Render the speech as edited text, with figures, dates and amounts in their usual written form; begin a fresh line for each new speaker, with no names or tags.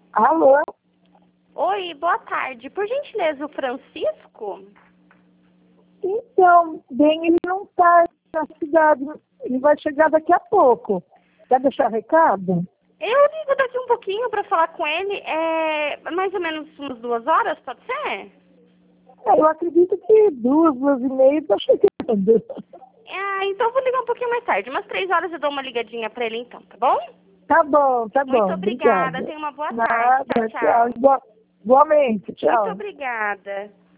Alô?
Oi, boa tarde. Por gentileza, o Francisco?
Então, bem, ele não está na cidade. Ele vai chegar daqui a pouco. Quer deixar recado?
Eu ligo daqui um pouquinho para falar com ele. Mais ou menos umas 2 horas, pode ser?
Eu acredito que 2, 2h30 está chegando.
Então eu vou ligar um pouquinho mais tarde. Umas 3 horas eu dou uma ligadinha para ele então, tá bom?
Tá bom, tá bom.
Muito obrigada.
Obrigada.
Tenha uma boa tarde.
Nada,
Tchau, tchau.
Igualmente, tchau.
Muito obrigada.